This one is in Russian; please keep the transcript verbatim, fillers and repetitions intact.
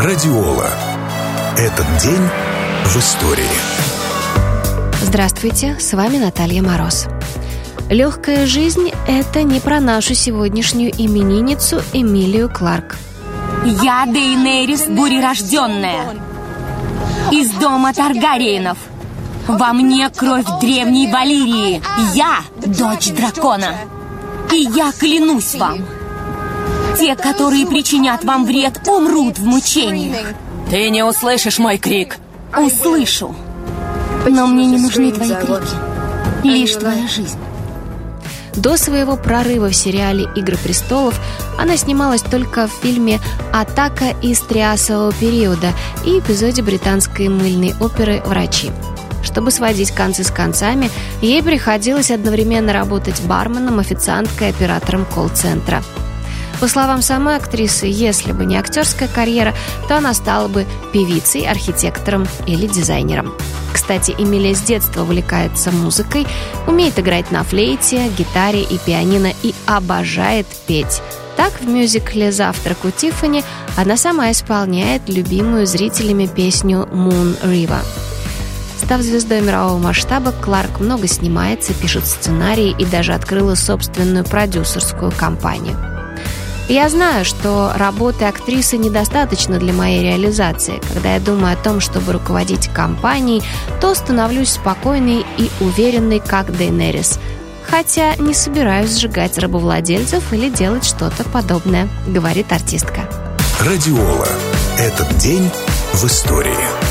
Радиола. Этот день в истории. Здравствуйте, с вами Наталья Мороз. Легкая жизнь – это не про нашу сегодняшнюю именинницу Эмилию Кларк. Я Дейенерис Бурерожденная, из дома Таргариенов. Во мне кровь древней Валирии. Я дочь дракона. И я клянусь вам, те, которые причинят вам вред, умрут в мучениях. Ты не услышишь мой крик. Услышу. Но мне не нужны твои крики. Лишь твоя жизнь. До своего прорыва в сериале «Игры престолов» она снималась только в фильме «Атака из триасового периода» и эпизоде британской мыльной оперы «Врачи». Чтобы сводить концы с концами, ей приходилось одновременно работать барменом, официанткой и оператором колл-центра. По словам самой актрисы, если бы не актерская карьера, то она стала бы певицей, архитектором или дизайнером. Кстати, Эмилия с детства увлекается музыкой, умеет играть на флейте, гитаре и пианино и обожает петь. Так, в мюзикле «Завтрак у Тиффани» она сама исполняет любимую зрителями песню «Moon River». Став звездой мирового масштаба, Кларк много снимается, пишет сценарии и даже открыла собственную продюсерскую компанию. Я знаю, что работы актрисы недостаточно для моей реализации. Когда я думаю о том, чтобы руководить компанией, то становлюсь спокойной и уверенной, как Дейенерис. Хотя не собираюсь сжигать рабовладельцев или делать что-то подобное, говорит артистка. Радиола. Этот день в истории.